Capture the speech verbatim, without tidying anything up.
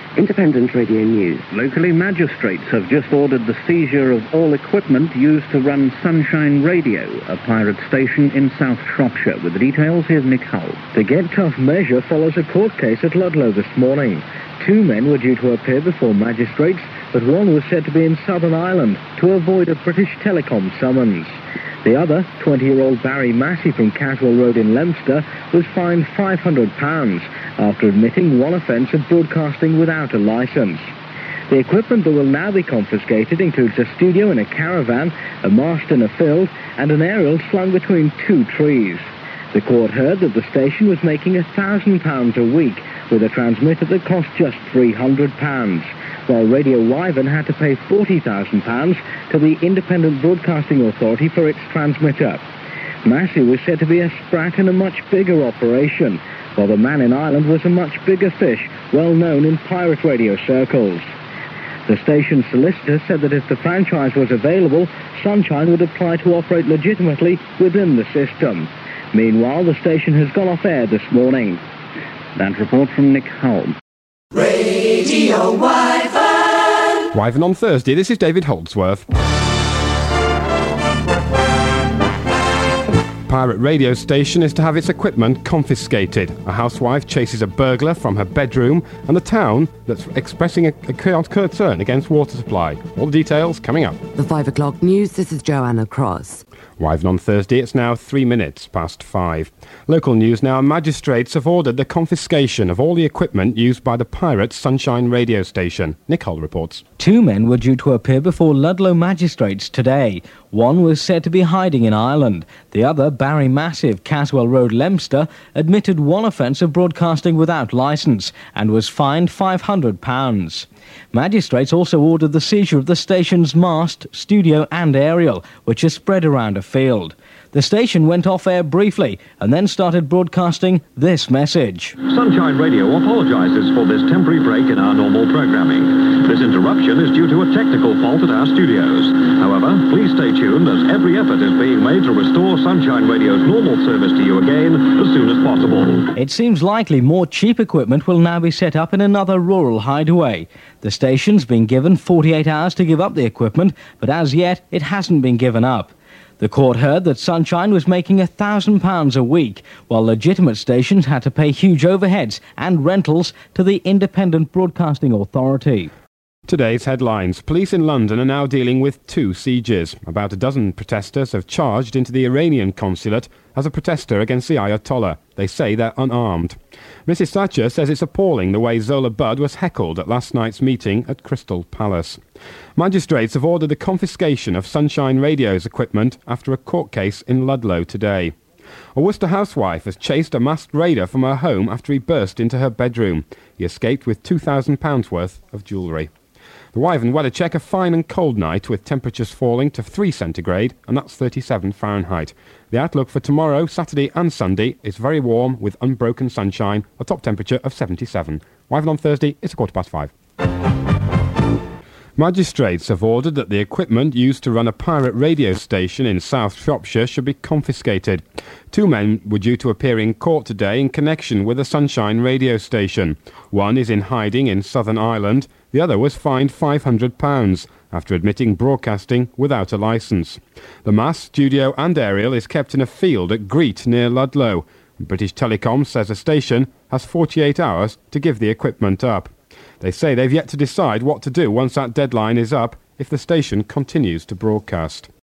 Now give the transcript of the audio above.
Independent Radio News. Locally, magistrates have just ordered the seizure of all equipment used to run Sunshine Radio, a pirate station in South Shropshire. With the details, here's Nick Hull. The Get Tough measure follows a court case at Ludlow this morning. Two men were due to appear before magistrates, but one was said to be in Southern Ireland to avoid a British Telecom summons. The other, twenty-year-old Barry Massey from Caswell Road in Leominster, was fined five hundred pounds after admitting one offence of broadcasting without a licence. The equipment that will now be confiscated includes a studio in a caravan, a mast in a field, and an aerial slung between two trees. The court heard that the station was making one thousand pounds a week with a transmitter that cost just three hundred pounds, while Radio Wyvern had to pay forty thousand pounds to the Independent Broadcasting Authority for its transmitter. Massey was said to be a sprat in a much bigger operation, while the man in Ireland was a much bigger fish, well known in pirate radio circles. The station's solicitor said that if the franchise was available, Sunshine would apply to operate legitimately within the system. Meanwhile, the station has gone off air this morning. That report from Nick Hull. Radio Wyvern. Wyvern on Thursday, this is David Holdsworth. Pirate radio station is to have its equipment confiscated. A housewife chases a burglar from her bedroom, and the town that's expressing a, a concern against water supply. All the details coming up. The five o'clock news, this is Joanna Cross. Wyvern on Thursday, it's now three minutes past five. Local news now, magistrates have ordered the confiscation of all the equipment used by the pirate Sunshine radio station. Nick Hull reports. Two men were due to appear before Ludlow magistrates today. One was said to be hiding in Ireland. The other, Barry Massey, Caswell Road, Leominster, admitted one offence of broadcasting without licence and was fined five hundred pounds. Magistrates also ordered the seizure of the station's mast, studio and aerial, which is spread around a field. The station went off air briefly and then started broadcasting this message. Sunshine Radio apologises for this temporary break in our normal programming. This interruption is due to a technical fault at our studios. However, please stay tuned as every effort is being made to restore Sunshine Radio's normal service to you again as soon as possible. It seems likely more cheap equipment will now be set up in another rural hideaway. The station's been given forty-eight hours to give up the equipment, but as yet it hasn't been given up. The court heard that Sunshine was making one thousand pounds a week, while legitimate stations had to pay huge overheads and rentals to the Independent Broadcasting Authority. Today's headlines. Police in London are now dealing with two sieges. About a dozen protesters have charged into the Iranian consulate as a protester against the Ayatollah. They say they're unarmed. Missus Thatcher says it's appalling the way Zola Budd was heckled at last night's meeting at Crystal Palace. Magistrates have ordered the confiscation of Sunshine Radio's equipment after a court case in Ludlow today. A Worcester housewife has chased a masked raider from her home after he burst into her bedroom. He escaped with two thousand pounds worth of jewellery. The Wyvern weather check, a fine and cold night with temperatures falling to three centigrade, and that's thirty-seven Fahrenheit. The outlook for tomorrow, Saturday and Sunday is very warm with unbroken sunshine, a top temperature of seventy-seven. Wyvern on Thursday, it's a quarter past five. Magistrates have ordered that the equipment used to run a pirate radio station in South Shropshire should be confiscated. Two men were due to appear in court today in connection with a Sunshine radio station. One is in hiding in Southern Ireland. The other was fined five hundred pounds after admitting broadcasting without a licence. The mast, studio and aerial is kept in a field at Greet near Ludlow. British Telecom says the station has forty-eight hours to give the equipment up. They say they've yet to decide what to do once that deadline is up if the station continues to broadcast.